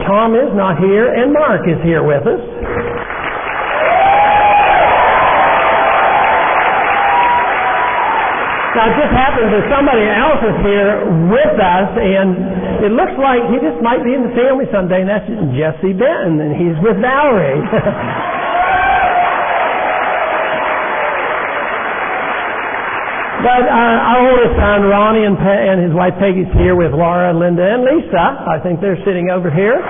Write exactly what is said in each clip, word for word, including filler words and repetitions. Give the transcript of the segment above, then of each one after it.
Tom is not here, and Mark is here with us. Now, it just happens that somebody else is here with us, and it looks like he just might be in the family someday, and that's Jesse Benton, and he's with Valerie. But uh, our oldest son, Ronnie, and, Pe- and his wife Peggy's here with Laura, Linda, and Lisa. I think they're sitting over here.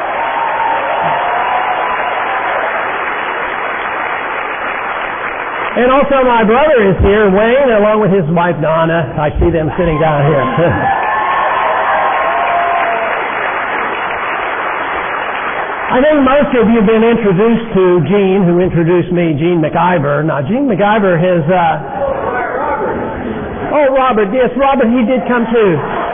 And also my brother is here, Wayne, along with his wife, Donna. I see them sitting down here. I think most of you have been introduced to Gene, who introduced me, Gene McIver. Now, Gene McIver has... Uh, oh, Robert, yes, Robert, he did come too.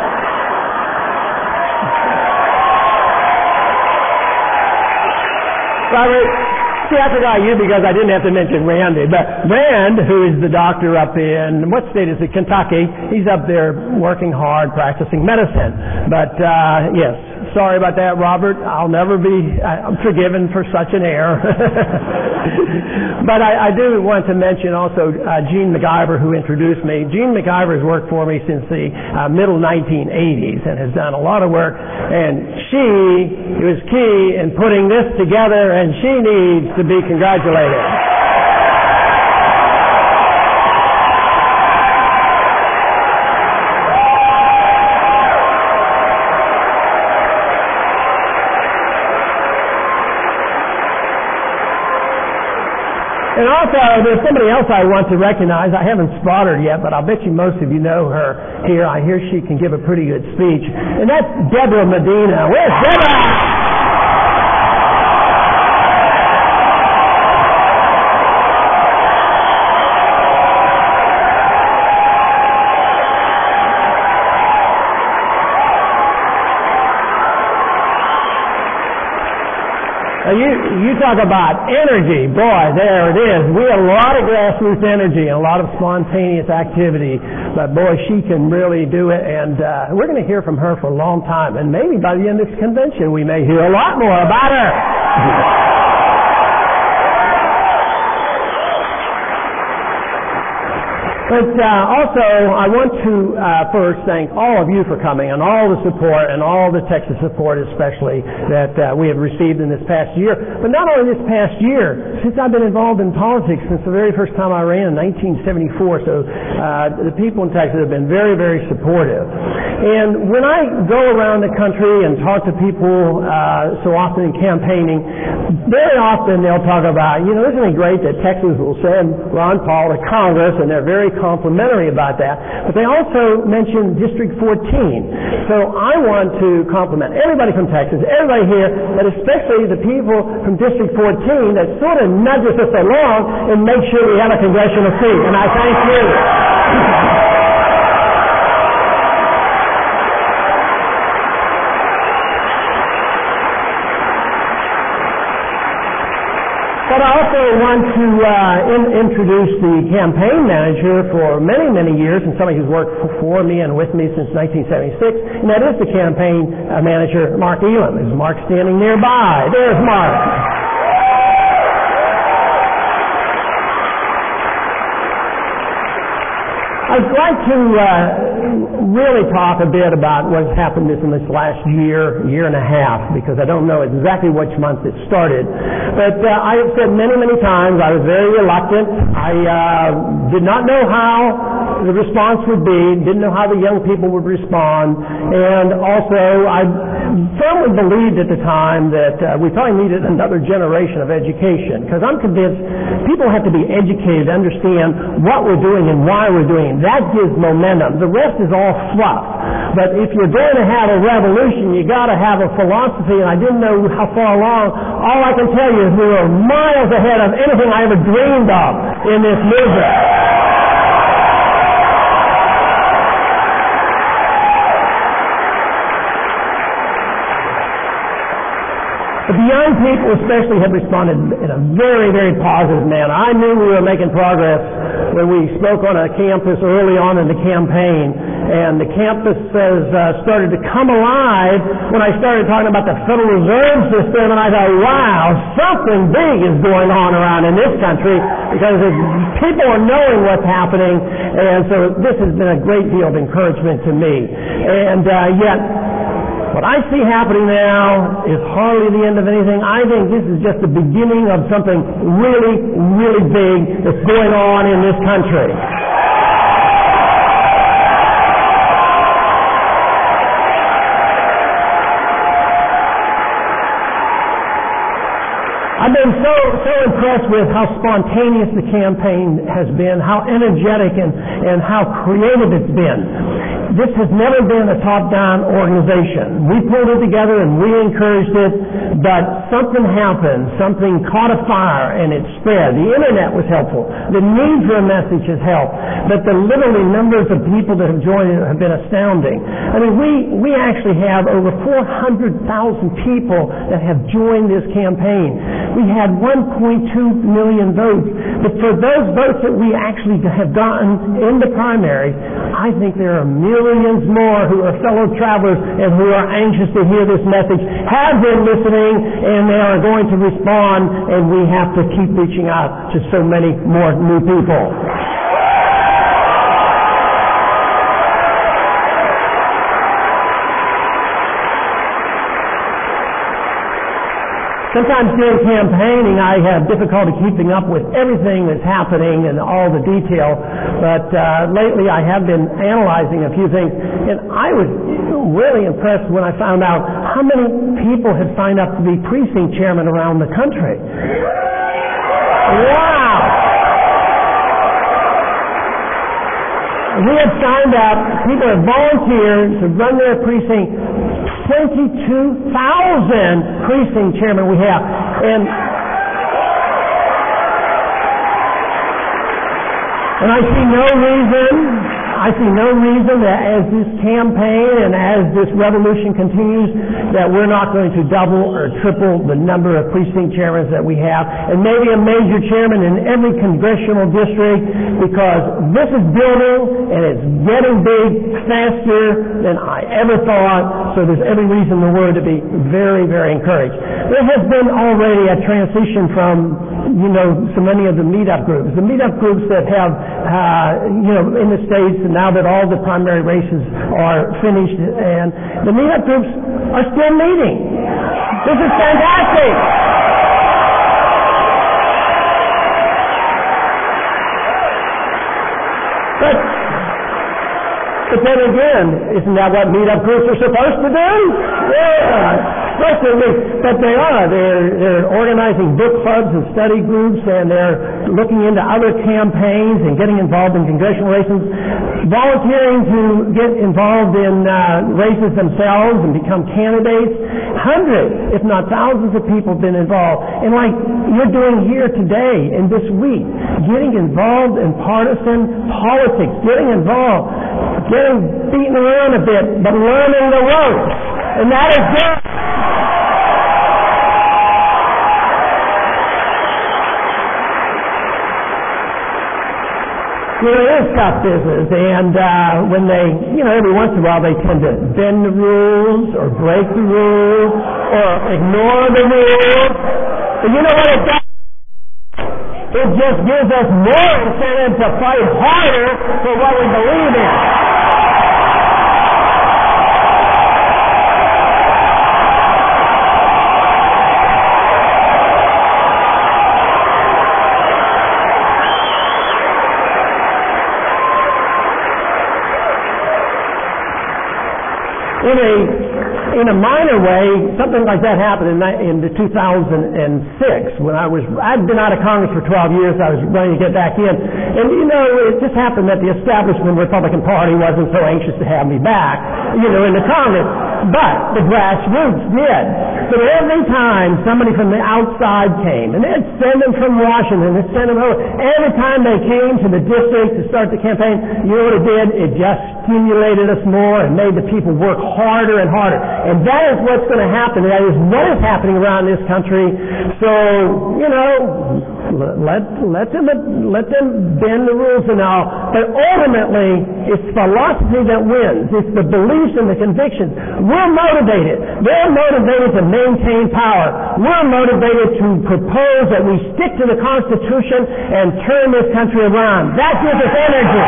Robert... See, I forgot you because I didn't have to mention Randy. But Rand, who is the doctor up in, what state is it, Kentucky, he's up there working hard, practicing medicine. But, uh, yes, sorry about that, Robert. I'll never be I'm forgiven for such an error. But I, I do want to mention also uh, Gene McIver, who introduced me. Gene McIver has worked for me since the uh, middle nineteen eighties and has done a lot of work. And she was key in putting this together, and she needs to be congratulated. And also, there's somebody else I want to recognize. I haven't spotted her yet, but I'll bet you most of you know her here. I hear she can give a pretty good speech. And that's Deborah Medina. Where's Deborah? You, you talk about energy. Boy, there it is. We have a lot of grassroots energy and a lot of spontaneous activity. But boy, she can really do it. And uh, we're going to hear from her for a long time. And maybe by the end of this convention, we may hear a lot more about her. But uh, also, I want to uh, first thank all of you for coming and all the support and all the Texas support especially that uh, we have received in this past year. But not only this past year, since I've been involved in politics since the very first time I ran in nineteen seventy-four, so uh, the people in Texas have been very, very supportive. And when I go around the country and talk to people uh, so often in campaigning, very often they'll talk about, you know, isn't it great that Texas will send Ron Paul to Congress, and they're very complimentary about that. But they also mention District fourteen. So I want to compliment everybody from Texas, everybody here, but especially the people from District fourteen that sort of nudges us along and make sure we have a congressional seat. And I thank you. But I also want to uh, in, introduce the campaign manager for many, many years, and somebody who's worked for me and with me since nineteen seventy-six, and that is the campaign uh, manager, Mark Elam. Is Mark standing nearby? There's Mark. I'd like to uh, really talk a bit about what's happened in this last year, year and a half, because I don't know exactly which month it started. But uh, I have said many, many times I was very reluctant. I uh, did not know how the response would be, didn't know how the young people would respond, and also I firmly believed at the time that uh, we probably needed another generation of education, because I'm convinced people have to be educated to understand what we're doing and why we're doing it. That gives momentum. The rest is all fluff. But if you're going to have a revolution, you got to have a philosophy, and I didn't know how far along. All I can tell you is we were miles ahead of anything I ever dreamed of in this movement. But the young people especially have responded in a very, very positive manner. I knew we were making progress when we spoke on a campus early on in the campaign, and the campus has uh, started to come alive when I started talking about the Federal Reserve System, and I thought, wow, something big is going on around in this country because people are knowing what's happening, and so this has been a great deal of encouragement to me. And uh, yet, what I see happening now is hardly the end of anything. I think this is just the beginning of something really, really big that's going on in this country. I've been so so impressed with how spontaneous the campaign has been, how energetic and, and how creative it's been. This has never been a top-down organization. We pulled it together and we encouraged it, but something happened. Something caught a fire and it spread. The internet was helpful. The need for a message has helped. But the literally numbers of people that have joined it have been astounding. I mean, we, we actually have over four hundred thousand people that have joined this campaign. We had one point two million votes. But for those votes that we actually have gotten in the primaries, I think there are millions more who are fellow travelers and who are anxious to hear this message, have been listening, and they are going to respond, and we have to keep reaching out to so many more new people. Sometimes during campaigning, I have difficulty keeping up with everything that's happening and all the detail, but uh, lately I have been analyzing a few things, and I was really impressed when I found out how many people have signed up to be precinct chairman around the country. Wow! We have signed up, people have volunteered to run their precinct. twenty-two thousand precinct chairmen we have. And and I see no reason, I see no reason that as this campaign and as this revolution continues that we're not going to double or triple the number of precinct chairmen that we have, and maybe a major chairman in every congressional district, because this is building and it's getting big faster than I ever thought, so there's every reason in the world to be very, very encouraged. There has been already a transition from, you know, so many of the meetup groups. The meetup groups that have, uh, you know, in the States, and now that all the primary races are finished, and the meetup groups are still meeting. This is fantastic. But, but then again, isn't that what meetup groups are supposed to do? Yeah. But they are. They're, they're organizing book clubs and study groups, and they're looking into other campaigns and getting involved in congressional races, volunteering to get involved in uh, races themselves and become candidates. Hundreds, if not thousands of people have been involved. And like you're doing here today and this week, getting involved in partisan politics, getting involved, getting beaten around a bit, but learning the ropes. And that is good. You know, it is tough business, and uh, when they, you know, every once in a while they tend to bend the rules or break the rules or ignore the rules. But you know what it does? It just gives us more incentive to fight harder for what we believe in. In a in a minor way, something like that happened in, in the two thousand six when I was I'd been out of Congress for twelve years. I was ready to get back in, and you know it just happened that the establishment Republican Party wasn't so anxious to have me back, you know, in the Congress, but the grassroots did. So every time somebody from the outside came, and they'd send them from Washington, they'd send them over. Every time they came to the district to start the campaign, you know what it did? It just stimulated us more and made the people work harder and harder. And that is what's going to happen. That is what is happening around this country. So, you know, let, let, them, let them bend the rules and all. But ultimately, it's philosophy that wins. It's the beliefs and the convictions. We're motivated. They're motivated to maintain power. We're motivated to propose that we stick to the Constitution and turn this country around. That gives us energy.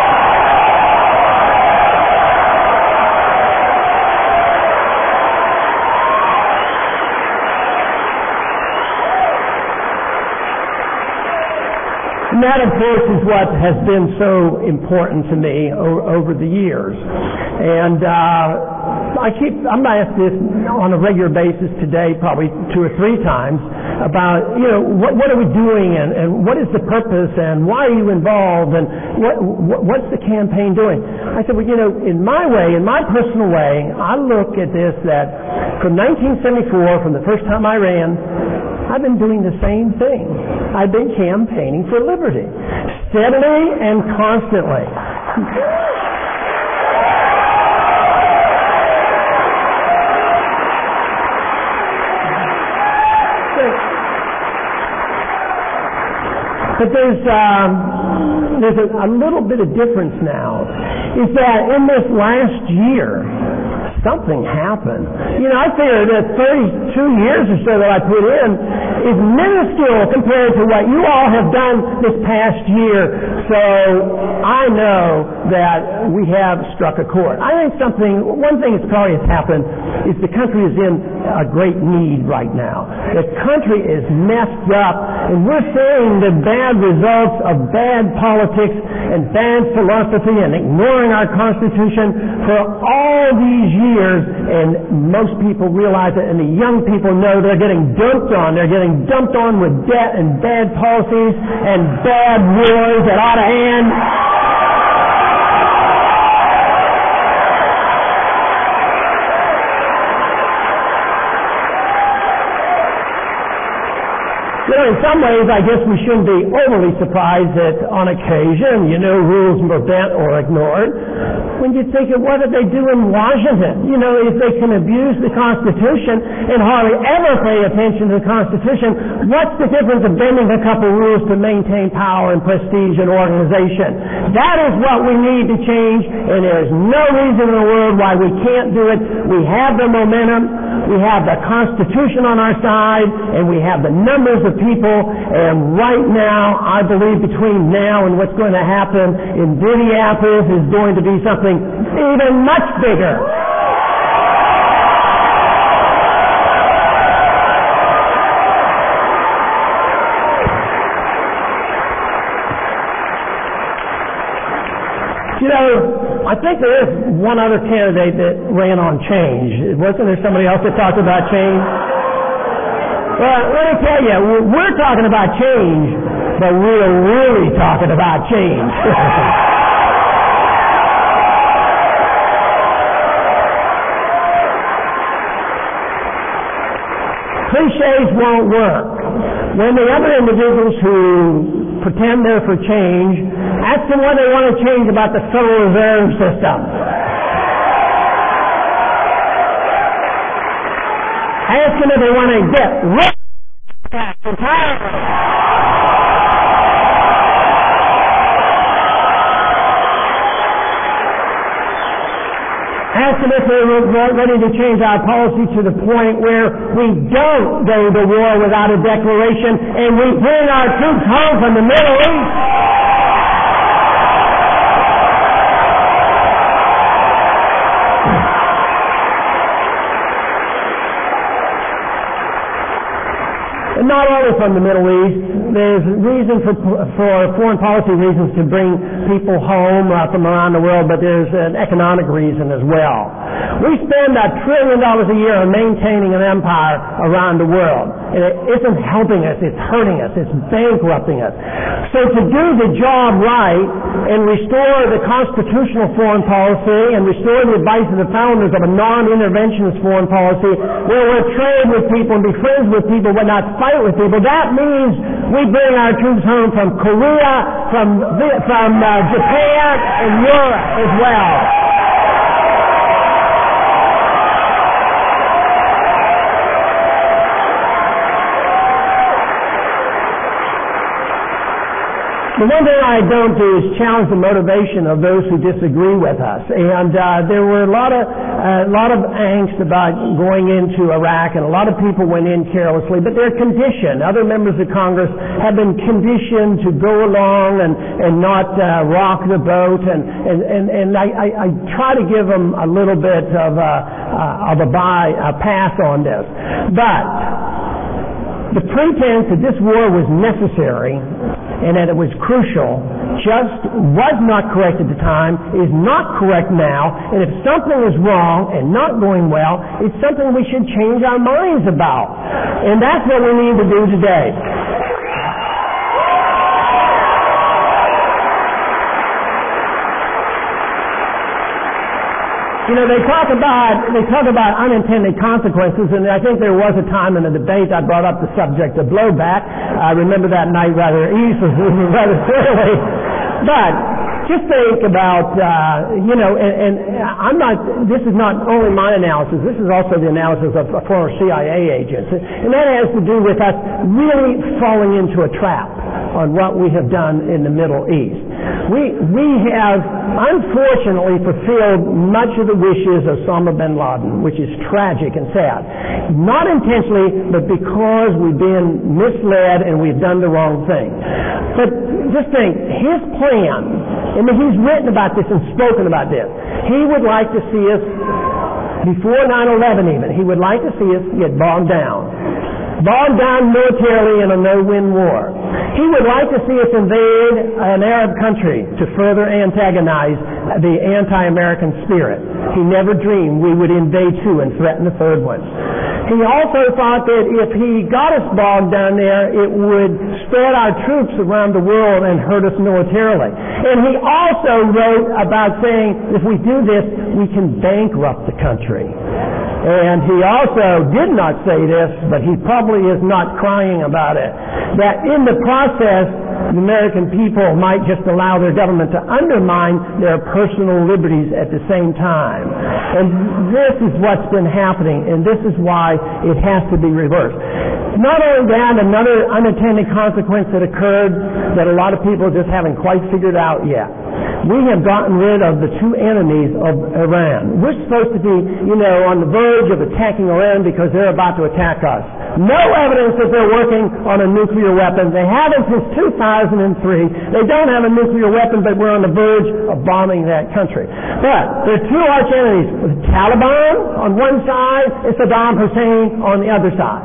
And that, of course, is what has been so important to me o- over the years. And uh, I keep, I'm asked this on a regular basis today, probably two or three times, about, you know, what, what are we doing and, and what is the purpose and why are you involved and what, what, what's the campaign doing? I said, well, you know, in my way, in my personal way, I look at this that from nineteen seventy-four, from the first time I ran, I've been doing the same thing. I've been campaigning for liberty, steadily and constantly. But there's um, there's a, a little bit of difference now. Is that in this last year, something happened. You know, I figure that thirty-two years or so that I put in is minuscule compared to what you all have done this past year. So I know that we have struck a chord. I think something, one thing that's probably has happened is the country is in a great need right now. The country is messed up, and we're seeing the bad results of bad politics and bad philosophy and ignoring our Constitution for all these years, and most people realize it, and the young people know they're getting dumped on. They're getting dumped on with debt and bad policies and bad wars that ought to end. You know, in some ways, I guess we shouldn't be overly surprised that on occasion, you know, rules were bent or ignored. When you think of what did they do in Washington? You know, if they can abuse the Constitution and hardly ever pay attention to the Constitution, what's the difference of bending a couple rules to maintain power and prestige and organization? That is what we need to change, and there's no reason in the world why we can't do it. We have the momentum, we have the Constitution on our side, and we have the numbers of people, and right now, I believe between now and what's going to happen in Minneapolis is going to be something even much bigger. You know, I think there is one other candidate that ran on change. Wasn't there somebody else that talked about change? Well, let me tell you, we're talking about change, but we're really talking about change. Cliches won't work. When the other individuals who pretend they're for change, ask them what they want to change about the Federal Reserve System. Ask them if they want to get rid of tax entirely. Ask them if they're ready to change our policy to the point where we don't go to war without a declaration and we bring our troops home from the Middle East. And not only from the Middle East, there's reason for, for foreign policy reasons to bring people home uh, from around the world, but there's an economic reason as well. We spend a trillion dollars a year on maintaining an empire around the world. And it isn't helping us, it's hurting us, it's bankrupting us. So to do the job right and restore the constitutional foreign policy and restore the advice of the founders of a non-interventionist foreign policy where we'll trade with people and be friends with people but not fight with people, that means we bring our troops home from Korea, from, from uh, Japan, and Europe as well. The one thing I don't do is challenge the motivation of those who disagree with us. And uh, there were a lot of a uh, lot of angst about going into Iraq, and a lot of people went in carelessly. But they're conditioned. Other members of Congress have been conditioned to go along and and not uh, rock the boat. And and and, and I, I, I try to give them a little bit of a uh, of a buy a pass on this, but the pretense that this war was necessary and that it was crucial just was not correct at the time, is not correct now, and if something is wrong and not going well, it's something we should change our minds about. And that's what we need to do today. You know, they talk about they talk about unintended consequences, and I think there was a time in the debate I brought up the subject of blowback. I remember that night rather easily, rather clearly. But just think about, uh, you know, and, and I'm not, this is not only my analysis, this is also the analysis of former C I A agents. And that has to do with us really falling into a trap on what we have done in the Middle East. We, we have unfortunately fulfilled much of the wishes of Osama bin Laden, which is tragic and sad. Not intentionally, but because we've been misled and we've done the wrong thing. But just think, his plan, I mean, he's written about this and spoken about this. He would like to see us, before nine eleven even, he would like to see us get bogged down. Bogged down militarily in a no-win war. He would like to see us invade an Arab country to further antagonize the anti-American spirit. He never dreamed we would invade two and threaten a third one. He also thought that if he got us bogged down there, it would spread our troops around the world and hurt us militarily. And he also wrote about saying, if we do this, we can bankrupt the country. And he also did not say this, but he probably is not crying about it, that in the process, the American people might just allow their government to undermine their personal liberties at the same time. And this is what's been happening, and this is why it has to be reversed. Not only that, another unintended consequence that occurred that a lot of people just haven't quite figured out yet. We have gotten rid of the two enemies of Iran. We're supposed to be, you know, on the verge of attacking Iran because they're about to attack us. No evidence that they're working on a nuclear weapon. They haven't since two thousand three. They don't have a nuclear weapon, but we're on the verge of bombing that country. But there are two arch enemies, the Taliban on one side and Saddam Hussein on the other side.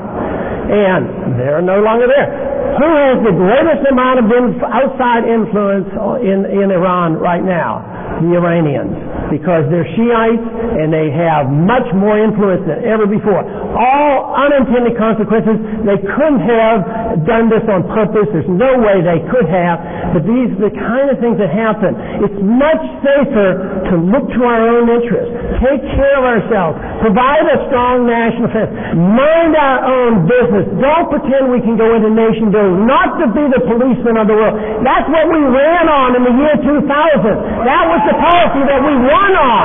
And they're no longer there. Who has the greatest amount of outside influence in, in Iran right now? The Iranians. Because they're Shiites and they have much more influence than ever before. All unintended consequences. They couldn't have done this on purpose. There's no way they could have. But these are the kind of things that happen. It's much safer to look to our own interests. Take care of ourselves. Provide a strong national defense. Mind our own business. Don't pretend we can go into nation building. Not to be the policeman of the world. That's what we ran on in the year two thousand. That was the policy that we won on.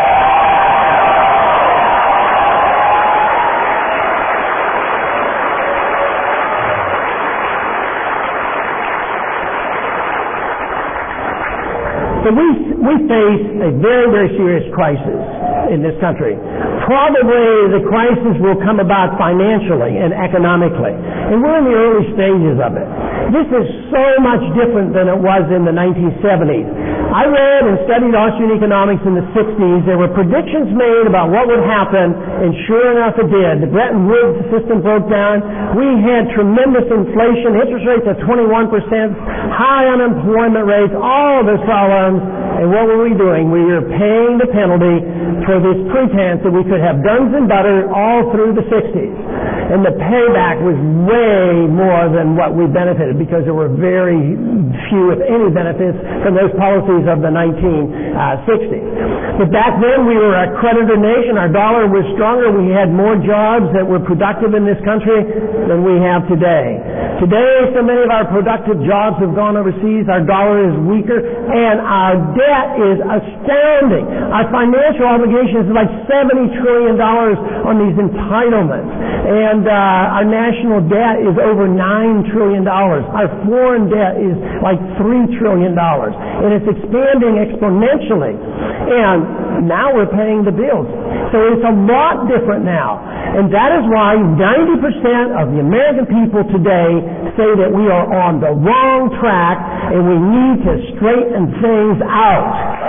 So we, we face a very, very serious crisis in this country. Probably the crisis will come about financially and economically. And we're in the early stages of it. This is so much different than it was in the nineteen seventies. I read and studied Austrian economics in the sixties. There were predictions made about what would happen, and sure enough it did. The Bretton Woods system broke down. We had tremendous inflation, interest rates of twenty-one percent, high unemployment rates, all of those problems. And what were we doing? We were paying the penalty for this pretense that we could have guns and butter all through the sixties. And the payback was way more than what we benefited because there were very few, if any, benefits from those policies seventies of the nineteen sixties. But back then we were a creditor nation. Our dollar was stronger. We had more jobs that were productive in this country than we have today. Today, so many of our productive jobs have gone overseas. Our dollar is weaker, and our debt is astounding. Our financial obligations is like seventy trillion dollars on these entitlements. And uh, our national debt is over nine trillion dollars. Our foreign debt is like three trillion dollars. And it's expanding exponentially. And now we're paying the bills. So it's a lot different now. And that is why ninety percent of the American people today say that we are on the wrong track and we need to straighten things out.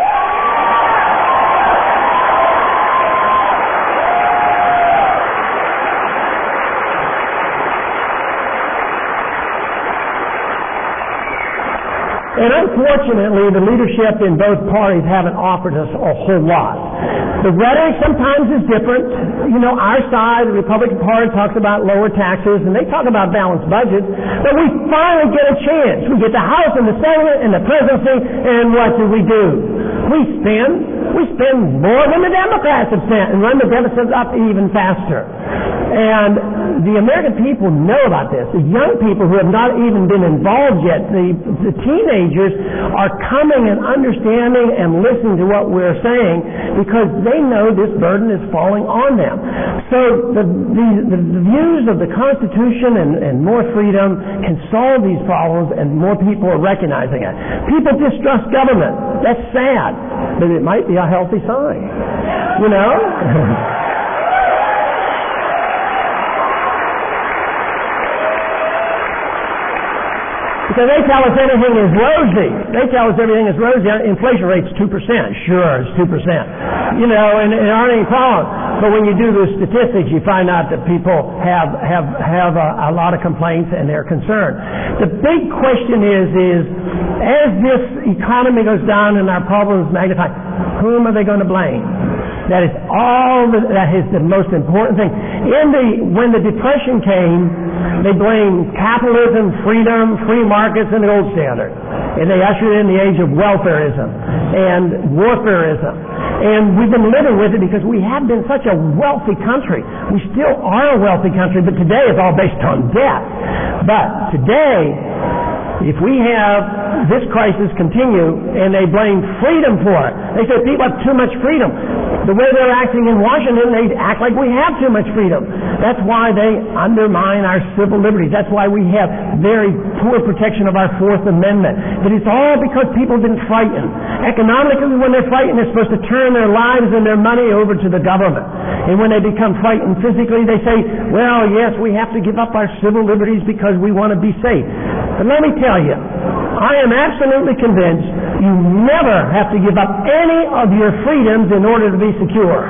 And unfortunately, the leadership in both parties haven't offered us a whole lot. The rhetoric sometimes is different. You know, our side, the Republican Party, talks about lower taxes, and they talk about balanced budgets, but we finally get a chance. We get the House and the Senate and the presidency, and what do we do? We spend, we spend more than the Democrats have spent and run the deficit up even faster. And the American people know about this. The young people who have not even been involved yet, the, the teenagers are coming and understanding and listening to what we're saying because they know this burden is falling on them. So the, the, the views of the Constitution and, and more freedom can solve these problems, and more people are recognizing it. People distrust government. That's sad, but it might be a healthy sign. You know? So they tell us everything is rosy. They tell us everything is rosy. Inflation rate's two percent. Sure, it's two percent. You know, and, and there aren't any problems. But when you do the statistics, you find out that people have have have a, a lot of complaints and they're concerned. The big question is, is as this economy goes down and our problems magnify, whom are they going to blame? That is all. The, that is the most important thing. In the when the Depression came, they blamed capitalism, freedom, free markets, and the gold standard, and they ushered in the age of welfareism and warfareism. And we've been living with it because we have been such a wealthy country. We still are a wealthy country, but today it's all based on debt. But today, if we have this crisis continue and they blame freedom for it, they say people have too much freedom. The way they're acting in Washington, they act like we have too much freedom. That's why they undermine our civil liberties. That's why we have very poor protection of our Fourth Amendment. But it's all because people have been frightened. Economically, when they're frightened, they're supposed to turn their lives and their money over to the government. And when they become frightened physically, they say, well, yes, we have to give up our civil liberties because we want to be safe. But let me tell you, I am absolutely convinced you never have to give up any of your freedoms in order to be secure.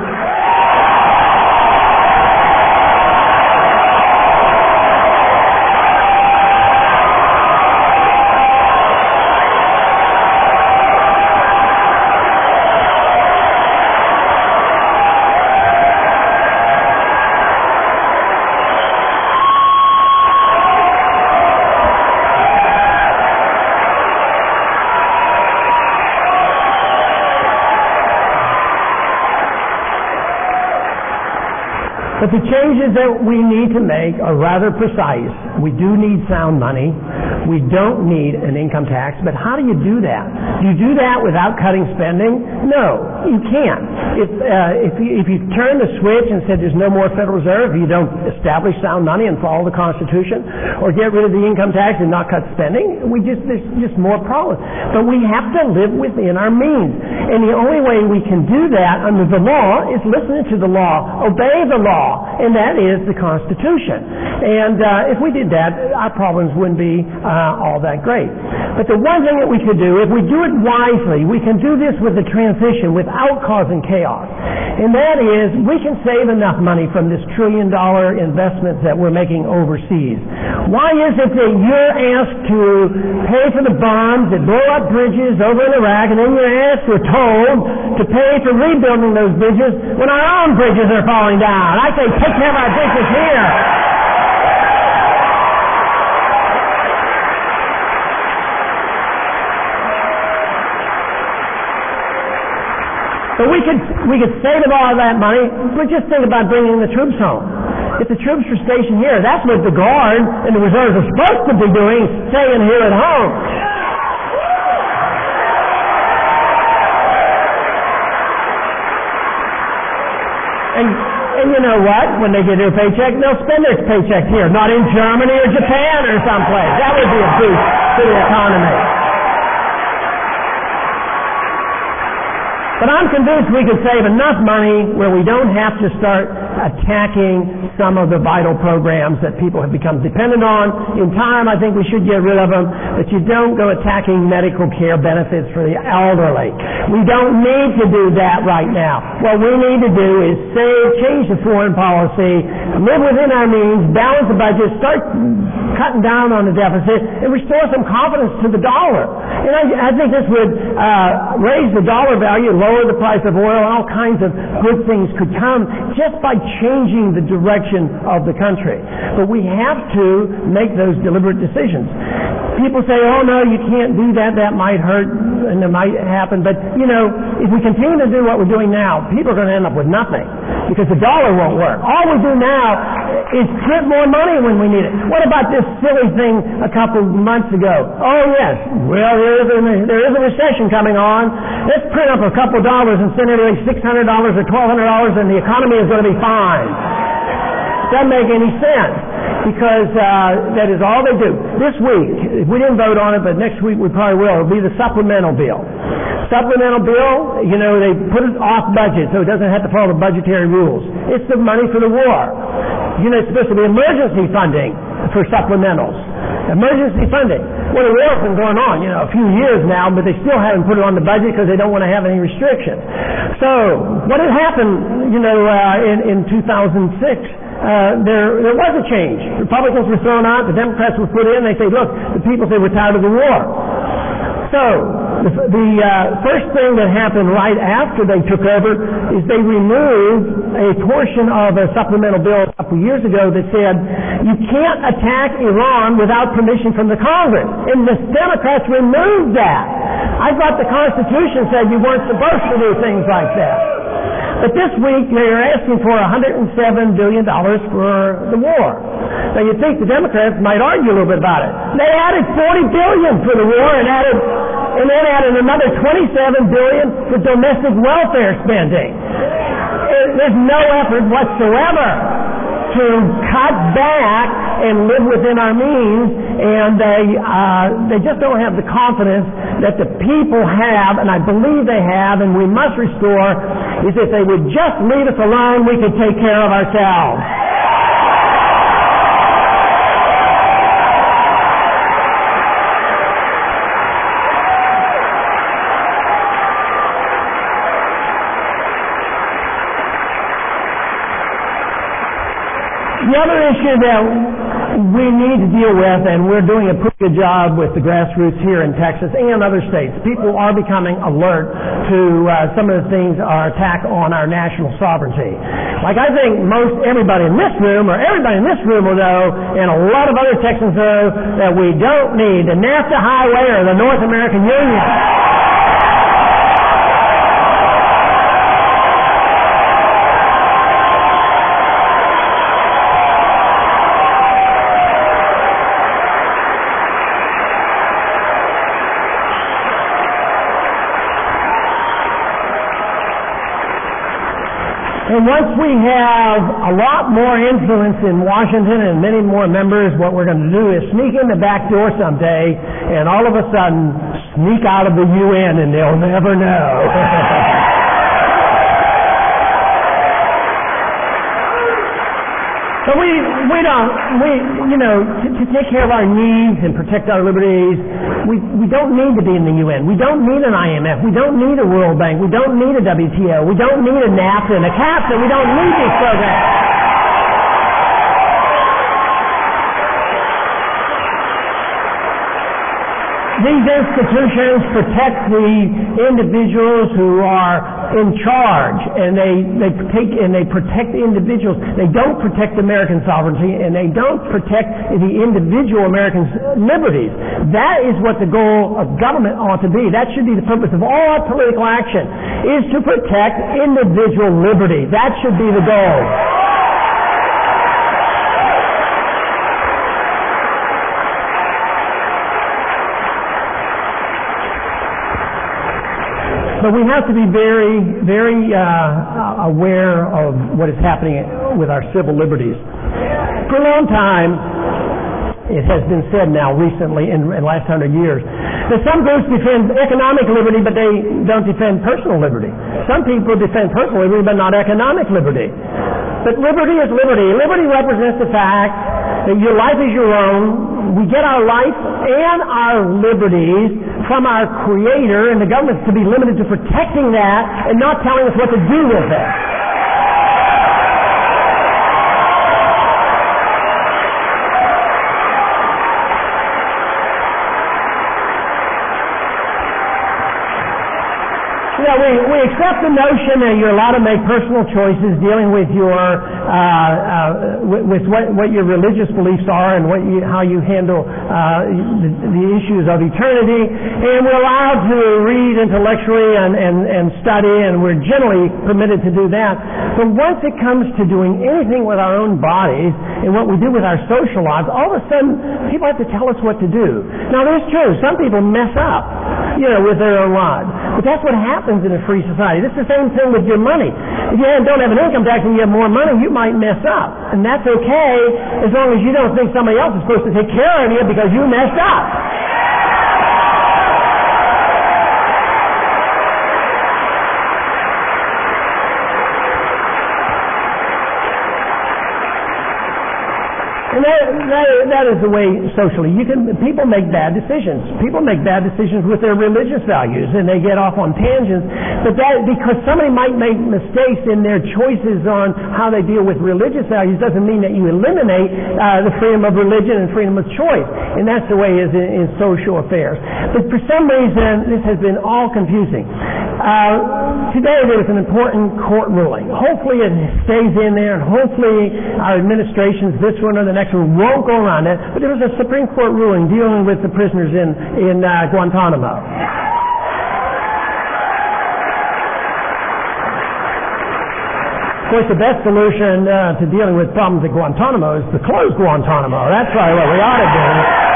But the changes that we need to make are rather precise. We do need sound money. We don't need an income tax. But how do you do that? Do you do that without cutting spending? No, you can't. If, uh, if, you, if you turn the switch and said there's no more Federal Reserve, you don't establish sound money and follow the Constitution, or get rid of the income tax and not cut spending, we just there's just more problems. But we have to live within our means. And the only way we can do that under the law is listening to the law, obey the law, and that is the Constitution. And uh, if we did that, our problems wouldn't be uh, all that great. But the one thing that we could do, if we do it wisely, we can do this with the transition without causing chaos. And that is, we can save enough money from this trillion dollar investments that we're making overseas. Why is it that you're asked to pay for the bombs that blow up bridges over in Iraq, and then you're asked, we're told, to pay for rebuilding those bridges when our own bridges are falling down? I say, take care of our bridges here. But we could we could save a lot of that money. But just think about bringing the troops home. If the troops were stationed here, that's what the Guard and the reserves are supposed to be doing, staying here at home. And, and you know what? When they get their paycheck, they'll spend their paycheck here, not in Germany or Japan or someplace. That would be a boost to the economy. But I'm convinced we could save enough money where we don't have to start attacking some of the vital programs that people have become dependent on. In time, I think we should get rid of them, but you don't go attacking medical care benefits for the elderly. We don't need to do that right now. What we need to do is save, change the foreign policy, live within our means, balance the budget, start cutting down on the deficit, and restore some confidence to the dollar. And I, I think this would uh, raise the dollar value, lower the price of oil, and all kinds of good things could come just by changing the direction of the country. But we have to make those deliberate decisions. People say, oh no, you can't do that, that might hurt and it might happen. But, you know, if we continue to do what we're doing now, people are going to end up with nothing because the dollar won't work. All we do now is print more money when we need it. What about this silly thing a couple months ago? Oh yes, well there is a, there is a recession coming on. Let's print up a couple dollars and send everybody six hundred dollars or twelve hundred dollars and the economy is going to be fine. Doesn't make any sense because uh, that is all they do. This week, we didn't vote on it, but next week we probably will. It'll be the supplemental bill. Supplemental bill, you know, they put it off budget so it doesn't have to follow the budgetary rules. It's the money for the war. You know, it's supposed to be emergency funding for supplementals. Emergency funding. Well, the war's been going on, you know, a few years now, but they still haven't put it on the budget because they don't want to have any restrictions. So, what had happened, you know, uh, in, in two thousand six, uh, there, there was a change. Republicans were thrown out, the Democrats were put in, they say, look, the people say we're tired of the war. So, the, the uh, first thing that happened right after they took over is they removed a portion of a supplemental bill a couple years ago that said you can't attack Iran without permission from the Congress. And the Democrats removed that. I thought the Constitution said you weren't supposed to do things like that. But this week they are asking for one hundred seven billion dollars for the war. Now you'd think the Democrats might argue a little bit about it. They added forty billion dollars for the war and added and then added another twenty-seven billion dollars for domestic welfare spending. There's no effort whatsoever to cut back and live within our means, and they uh, they just don't have the confidence that the people have, and I believe they have, and we must restore, is if they would just leave us alone, we could take care of ourselves. The other issue that we need to deal with, and we're doing a pretty good job with the grassroots here in Texas and other states, people are becoming alert to uh, some of the things, our attack on our national sovereignty. Like I think most everybody in this room, or everybody in this room will know, and a lot of other Texans know, that we don't need the NAFTA highway or the North American Union. And once we have a lot more influence in Washington and many more members, what we're going to do is sneak in the back door someday and all of a sudden sneak out of the U N and they'll never know. But we, we don't, we, you know, to, to take care of our needs and protect our liberties, we, we don't need to be in the U N. We don't need an I M F. We don't need a World Bank. We don't need a W T O. We don't need a NAFTA and a CAFTA. We don't need these programs. these institutions protect the individuals who are in charge, and they, they take and they protect the individuals. They don't protect American sovereignty, and they don't protect the individual Americans' liberties. That is what the goal of government ought to be. That should be the purpose of all our political action, is to protect individual liberty. That should be the goal. But we have to be very, very uh, aware of what is happening with our civil liberties. For a long time, it has been said now recently, in the last hundred years, that some groups defend economic liberty, but they don't defend personal liberty. Some people defend personal liberty, but not economic liberty. But liberty is liberty. Liberty represents the fact that your life is your own. We get our life and our liberties from our Creator, and the government is to be limited to protecting that and not telling us what to do with it. Yeah, we, we accept the notion that you're allowed to make personal choices dealing with your uh, uh, with, with what, what your religious beliefs are and what you, how you handle uh, the, the issues of eternity, and we're allowed to read intellectually and, and, and study, and we're generally permitted to do that. But once it comes to doing anything with our own bodies and what we do with our social lives, all of a sudden people have to tell us what to do. Now, that's true. Some people mess up, you know, with their own lives. But that's what happens in a free society. This is the same thing with your money. If you don't have an income tax and you have more money, you might mess up. And that's okay as long as you don't think somebody else is supposed to take care of you because you messed up. And that, that, that is the way socially. You can, people make bad decisions. People make bad decisions with their religious values, and they get off on tangents. But that, because somebody might make mistakes in their choices on how they deal with religious values, doesn't mean that you eliminate uh, the freedom of religion and freedom of choice. And that's the way it is in, in social affairs. But for some reason, this has been all confusing. Uh, today there was an important court ruling. Hopefully it stays in there, and hopefully our administrations, this one or the next one, won't go around it. But there was a Supreme Court ruling dealing with the prisoners in, in uh, Guantanamo. Of course, the best solution uh, to dealing with problems at Guantanamo is to close Guantanamo. That's probably what we ought to do.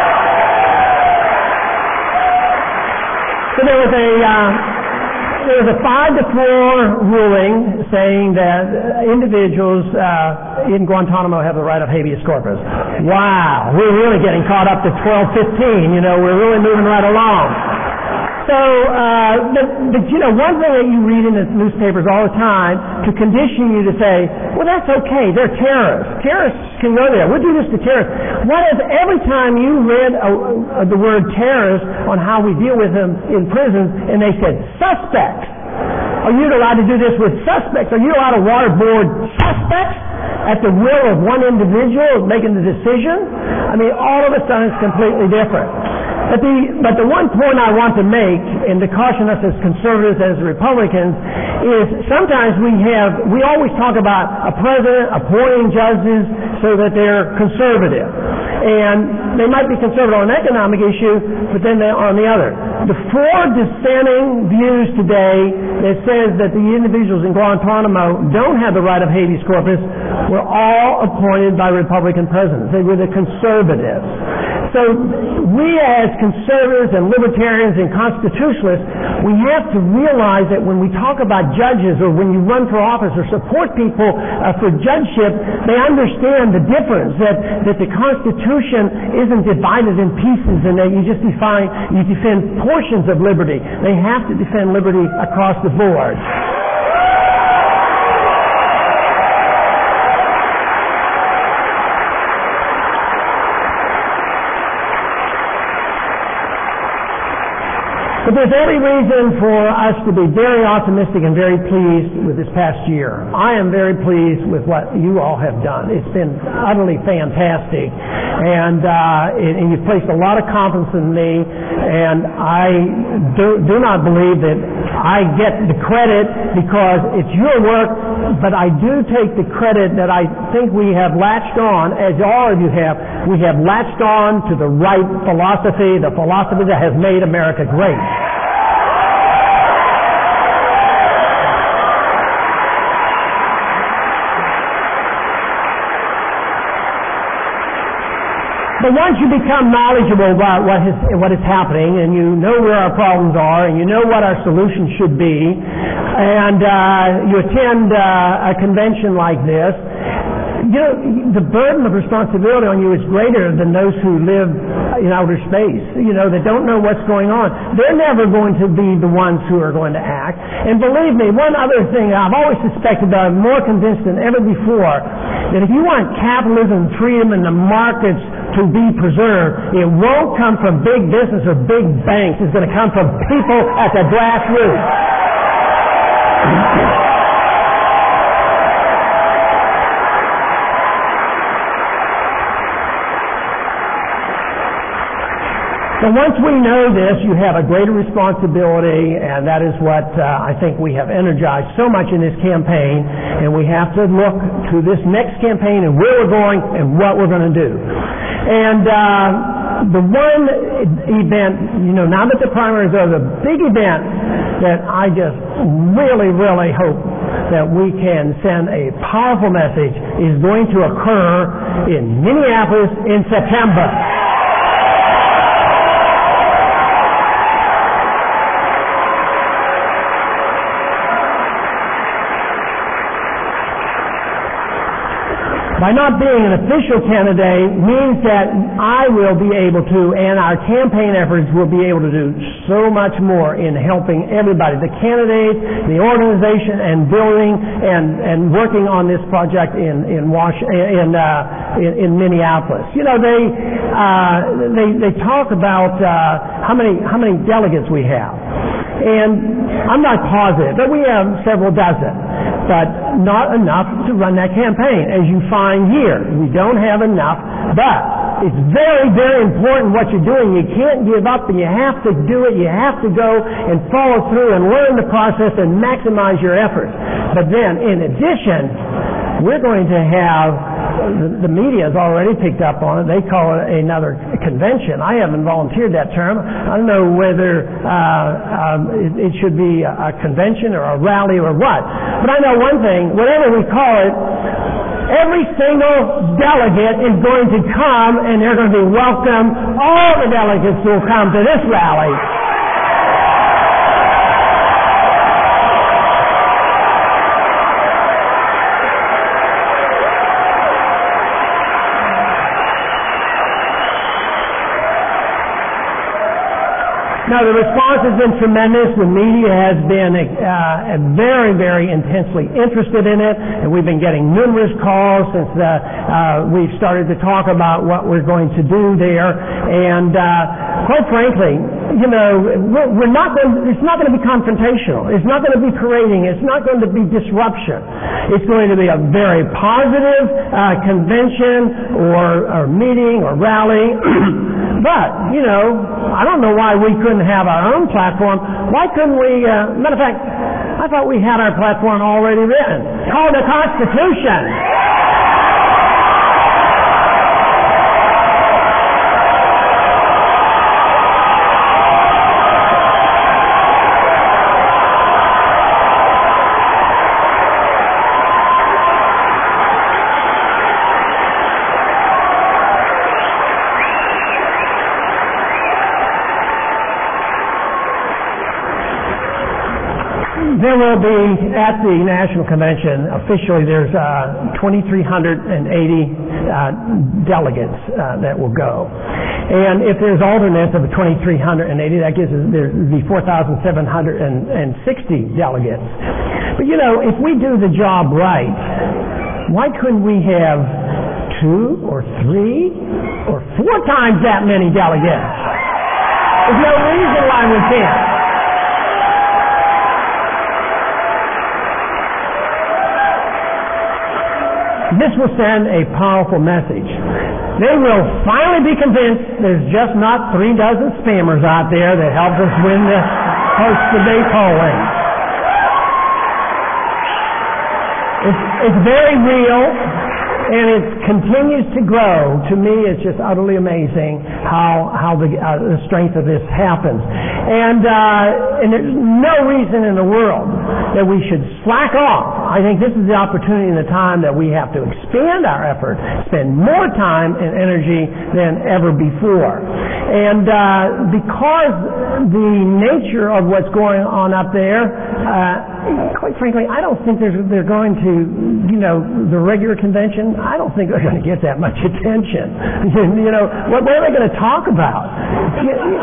So there was a... Uh, There was a five to four ruling saying that individuals uh, in Guantanamo have the right of habeas corpus. Wow, we're really getting caught up to twelve fifteen. You know, we're really moving right along. So, uh, but, but you know, one thing that you read in the newspapers all the time to condition you to say, well, that's okay, they're terrorists. Terrorists can go there. We'll do this to terrorists. What if every time you read a, a, the word terrorist on how we deal with them in prisons, and they said, suspects? Are you allowed to do this with suspects? Are you allowed to waterboard suspects at the will of one individual making the decision? I mean, all of a sudden it's completely different. But the, but the one point I want to make, and to caution us as conservatives, as Republicans, is sometimes we have, we always talk about a president appointing judges so that they're conservative. And they might be conservative on an economic issue, but then they're on the other. The four dissenting views today that says that the individuals in Guantanamo don't have the right of habeas corpus were all appointed by Republican presidents. They were the conservatives. So we as conservatives and libertarians and constitutionalists, we have to realize that when we talk about judges or when you run for office or support people uh, for judgeship, they understand the difference, that, that the Constitution isn't divided in pieces and that you just define, you defend portions of liberty. They have to defend liberty across the board. But there's every reason for us to be very optimistic and very pleased with this past year. I am very pleased with what you all have done. It's been utterly fantastic. and, uh, and you've placed a lot of confidence in me, and I do, do not believe that I get the credit because it's your work, but I do take the credit that I think we have latched on, as all of you have, we have latched on to the right philosophy, the philosophy that has made America great. But once you become knowledgeable about what is, what is happening, and you know where our problems are, and you know what our solutions should be, and uh, you attend uh, a convention like this, you know, the burden of responsibility on you is greater than those who live in outer space, you know, that don't know what's going on. They're never going to be the ones who are going to act. And believe me, one other thing I've always suspected, but I'm more convinced than ever before, that if you want capitalism, freedom, and the markets to be preserved, it won't come from big business or big banks. It's going to come from people at the grassroots. So once we know this, you have a greater responsibility, and that is what uh, I think we have energized so much in this campaign, and we have to look to this next campaign and where we're going and what we're going to do. And uh, the one event, you know, now that the primaries are the big event that I just really, really hope that we can send a powerful message is going to occur in Minneapolis in September. By not being an official candidate means that I will be able to, and our campaign efforts will be able to do so much more in helping everybody, the candidates, the organization, and building and, and working on this project in in Wash in, uh, in, in Minneapolis. You know, they uh, they they talk about uh, how many how many delegates we have, and I'm not positive, but we have several dozen. But not enough to run that campaign, as you find here. We don't have enough, but it's very, very important what you're doing. You can't give up, and you have to do it. You have to go and follow through and learn the process and maximize your efforts. But then, in addition, we're going to have the, the media has already picked up on it. They call it another convention. I haven't volunteered that term. I don't know whether uh, um, it, it should be a, a convention or a rally or what. But I know one thing, whatever we call it, every single delegate is going to come, and they're going to be welcome. All the delegates will come to this rally. Now, the response has been tremendous. The media has been uh, very, very intensely interested in it, and we've been getting numerous calls since uh, uh, we've started to talk about what we're going to do there. And uh, quite frankly, you know, we're, we're not going. It's not going to be confrontational. It's not going to be parading. It's not going to be disruption. It's going to be a very positive uh, convention or, or meeting or rally. But, you know, I don't know why we couldn't have our own platform. Why couldn't we, uh, matter of fact, I thought we had our platform already written, called the Constitution. There will be, at the National Convention, officially there's uh, two thousand three hundred eighty uh, delegates uh, that will go. And if there's alternates of two thousand three hundred eighty, that gives us, there'd be four thousand seven hundred sixty delegates. But you know, if we do the job right, why couldn't we have two or three or four times that many delegates? There's no reason why we can't. This will send a powerful message. they will finally be convinced there's just not three dozen spammers out there that helped us win the post-debate polling. It's, it's very real, and it continues to grow. To me, it's just utterly amazing how how the, uh, the strength of this happens. And uh, and there's no reason in the world that we should slack off. I think this is the opportunity and the time that we have to expand our effort, spend more time and energy than ever before. And uh, because the nature of what's going on up there, uh, quite frankly, I don't think there's, they're going to, you know, the regular convention, I don't think they're going to get that much attention. You know, what, what are they going to talk about? You, you,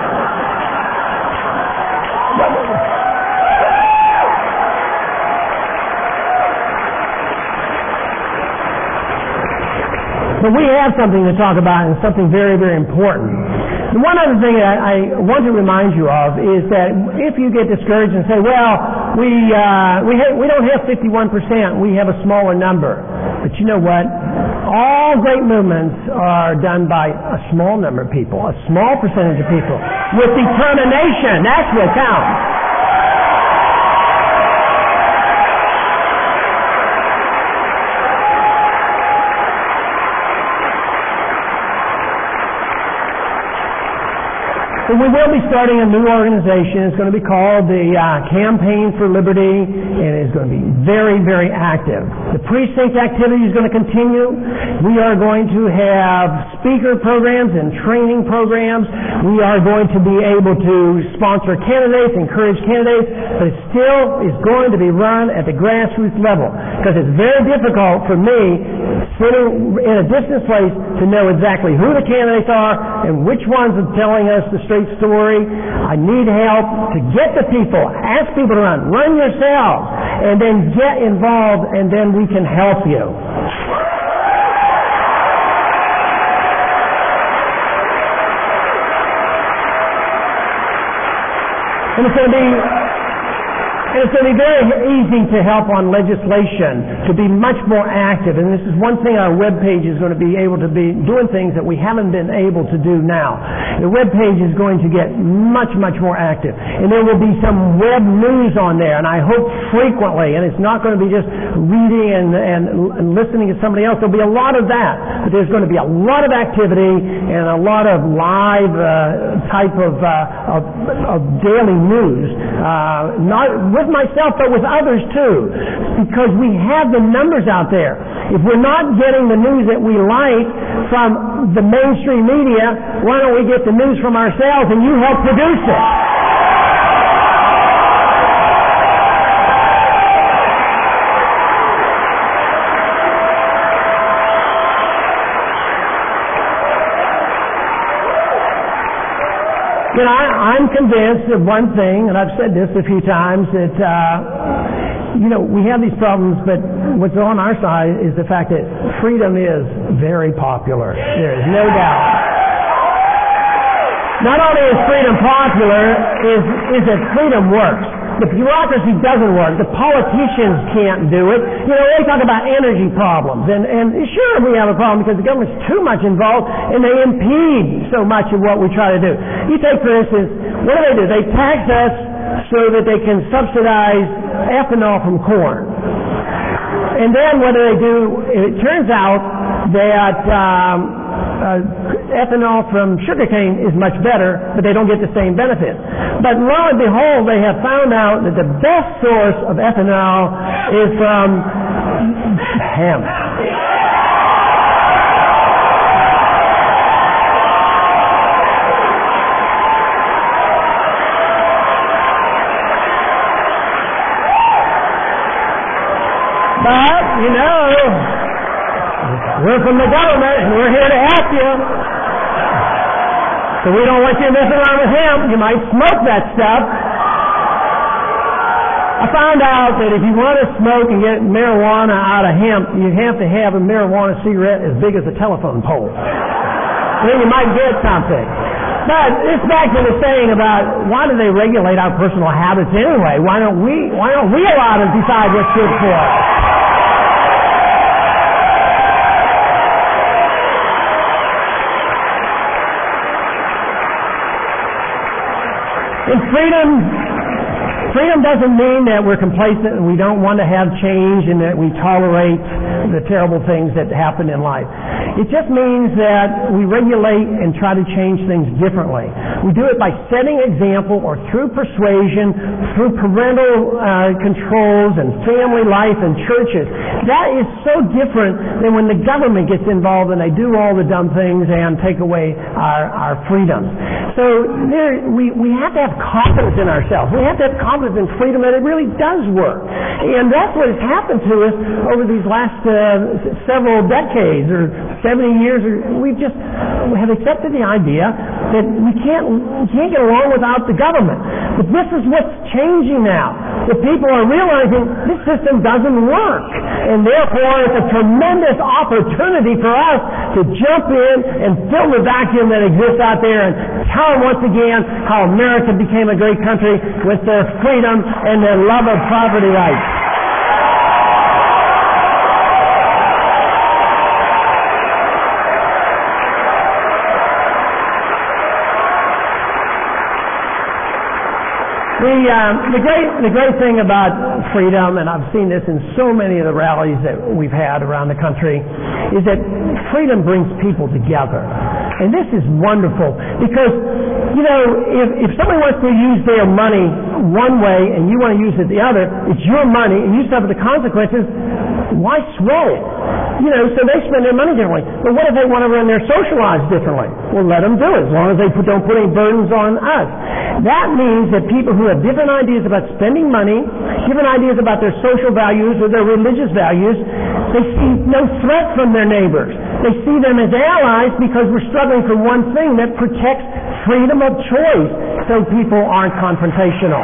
But we have something to talk about, and something very, very important. And one other thing that I want to remind you of is that if you get discouraged and say, well, we uh, we ha- we don't have fifty-one percent, we have a smaller number. But you know what? All great movements are done by a small number of people, a small percentage of people, with determination. That's what counts. So we will be starting a new organization. It's going to be called the uh, Campaign for Liberty, and it's going to be very, very active. The precinct activity is going to continue. We are going to have speaker programs and training programs. We are going to be able to sponsor candidates, encourage candidates, but it still is going to be run at the grassroots level, because it's very difficult for me, sitting in a distant place, to know exactly who the candidates are and which ones are telling us the straight story. I need help to get the people, ask people to run, run yourselves, and then get involved, and then we can help you. And it's going to be And it's going to be very easy to help on legislation, to be much more active. And this is one thing our webpage is going to be able to be doing things that we haven't been able to do now. The webpage is going to get much, much more active. And there will be some web news on there, and I hope frequently. And it's not going to be just reading and, and, and listening to somebody else. There'll be a lot of that. But there's going to be a lot of activity and a lot of live uh, type of, uh, of, of daily news. Uh, not with myself, but with others too, because we have the numbers out there. If we're not getting the news that we like from the mainstream media, why don't we get the news from ourselves, and you help produce it? You know, I, I'm convinced of one thing, and I've said this a few times, that, uh, you know, we have these problems, but what's on our side is the fact that freedom is very popular. There is no doubt. Not only is freedom popular, is, is that freedom works. The bureaucracy doesn't work. The politicians can't do it. You know, they talk about energy problems, and, and sure we have a problem because the government's too much involved, and they impede so much of what we try to do. You take, for instance, what do they do? They tax us so that they can subsidize ethanol from corn. And then what do they do? It turns out that um, uh, ethanol from sugarcane is much better, but they don't get the same benefit. But lo and behold, they have found out that the best source of ethanol is from hemp. But, you know, we're from the government, and we're here to help you. So we don't want you messing around with hemp. You might smoke that stuff. I found out that if you want to smoke and get marijuana out of hemp, you have to have a marijuana cigarette as big as a telephone pole. Then you might get something. But it's back to the saying about why do they regulate our personal habits anyway? Why don't we? Why don't we allow them to decide what's good for us? And freedom, freedom doesn't mean that we're complacent and we don't want to have change and that we tolerate the terrible things that happen in life. It just means that we regulate and try to change things differently. We do it by setting example or through persuasion, through parental uh, controls and family life and churches. That is so different than when the government gets involved and they do all the dumb things and take away our, our freedoms. So there, we, we have to have confidence in ourselves. We have to have confidence in freedom that it really does work. And that's what has happened to us over these last uh, several decades or seventy years. We've just we have accepted the idea that we can't, we can't get along without the government. But this is what's changing now. The people are realizing this system doesn't work. And therefore it's a tremendous opportunity for us to jump in and fill the vacuum that exists out there and tell them once again how America became a great country with their freedom and their love of property rights. The, um, the great the great thing about freedom, and I've seen this in so many of the rallies that we've had around the country, is that freedom brings people together. And this is wonderful because, you know, if, if somebody wants to use their money one way and you want to use it the other, it's your money and you suffer the consequences, why sway it? You know, so they spend their money differently. But what if they want to run their social lives differently? Well, let them do it, as long as they put, don't put any burdens on us. That means that people who have different ideas about spending money, different ideas about their social values or their religious values, they see no threat from their neighbors. They see them as allies because we're struggling for one thing that protects freedom of choice, so people aren't confrontational.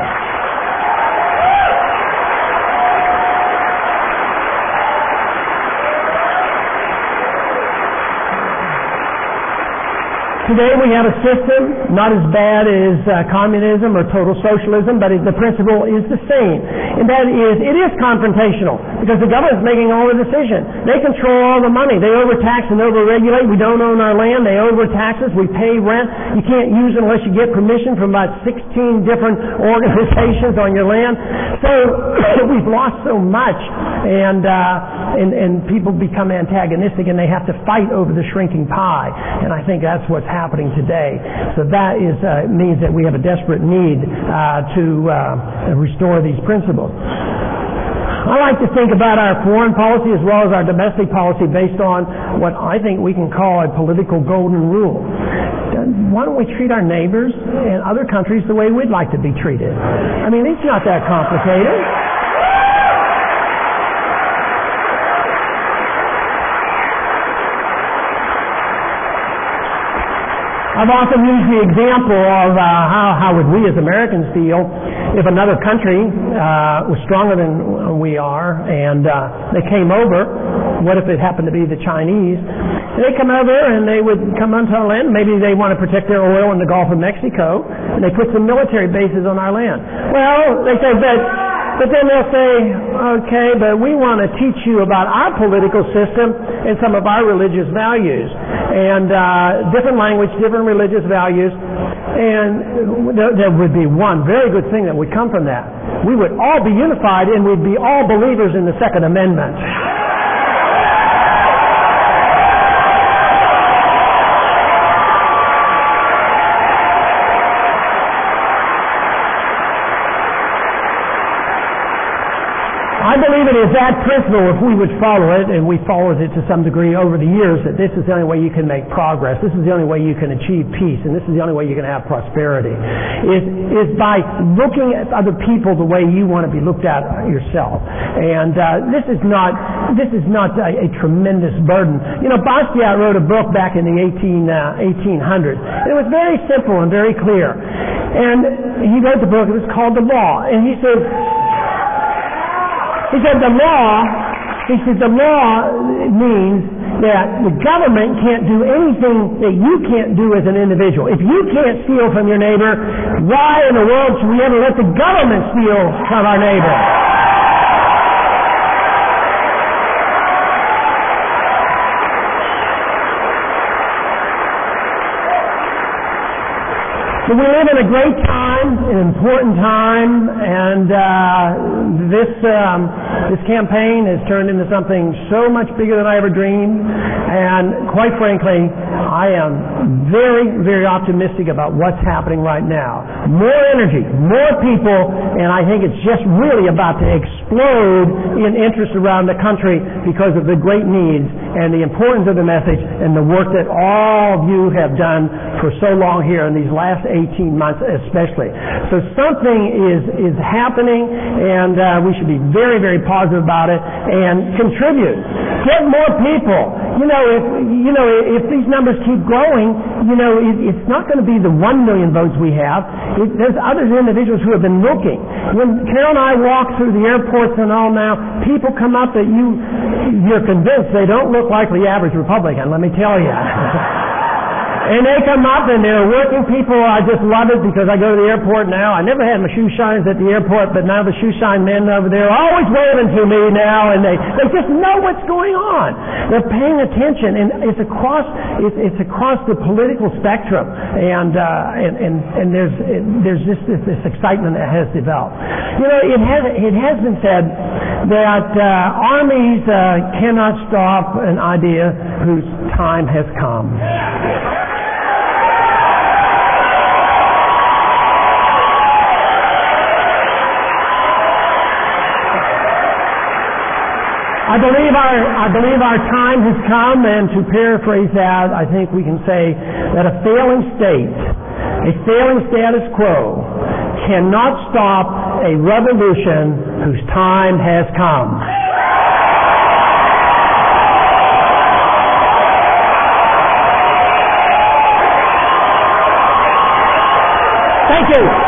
Today we have a system not as bad as uh, communism or total socialism, but it, the principle is the same. And that is, it is confrontational because the government's making all the decisions. They control all the money. They overtax and overregulate. We don't own our land. They overtax us. We pay rent. You can't use it unless you get permission from about sixteen different organizations on your land. So we've lost so much, and, uh, and, and people become antagonistic and they have to fight over the shrinking pie. And I think that's what's happening today. So that is uh, means that we have a desperate need uh, to uh, restore these principles. I like to think about our foreign policy as well as our domestic policy based on what I think we can call a political golden rule. Why don't we treat our neighbors and other countries the way we'd like to be treated? I mean, it's not that complicated. I've often used the example of uh, how, how would we as Americans feel if another country uh, was stronger than we are and uh, they came over. What if it happened to be the Chinese? And they come over and they would come onto our land. Maybe they want to protect their oil in the Gulf of Mexico, and they put some military bases on our land. Well, they say, but But then they'll say, okay, but we want to teach you about our political system and some of our religious values. And uh, different language, different religious values. And there, there would be one very good thing that would come from that. We would all be unified and we'd be all believers in the Second Amendment. I believe it is that principle, if we would follow it, and we followed it to some degree over the years, that this is the only way you can make progress. This is the only way you can achieve peace, and this is the only way you can have prosperity. Is is by looking at other people the way you want to be looked at yourself. And uh, this is not this is not a, a tremendous burden. You know, Basquiat wrote a book back in the eighteen hundreds. And it was very simple and very clear. And he wrote the book. It was called The Law. And he said. He said the law, he said the law means that the government can't do anything that you can't do as an individual. If you can't steal from your neighbor, why in the world should we ever let the government steal from our neighbor? But we live in a great time, an important time, and uh, this um, this campaign has turned into something so much bigger than I ever dreamed. And quite frankly, I am very, very optimistic about what's happening right now. More energy, more people, and I think it's just really about to explode in interest around the country because of the great needs and the importance of the message and the work that all of you have done for so long here in these last eighteen months especially. So something is is happening, and uh, we should be very, very positive about it and contribute. Get more people. You know, if you know if these numbers keep growing, you know, it, it's not going to be the one million votes we have. It, there's other individuals who have been looking. When Carol and I walk through the airports and all now, people come up that you you're convinced they don't look like the average Republican. Let me tell you. And they come up and they're working people. I just love it because I go to the airport now. I never had my shoe shines at the airport, but now the shoe shine men over there are always waving to me now, and they, they just know what's going on. They're paying attention, and it's across it's, it's across the political spectrum, and uh, and, and and there's it, there's just this, this excitement that has developed. You know, it has it has been said that uh, armies uh, cannot stop an idea whose time has come. I believe our I believe our time has come, and to paraphrase that, I think we can say that a failing state, a failing status quo, cannot stop a revolution whose time has come. Thank you.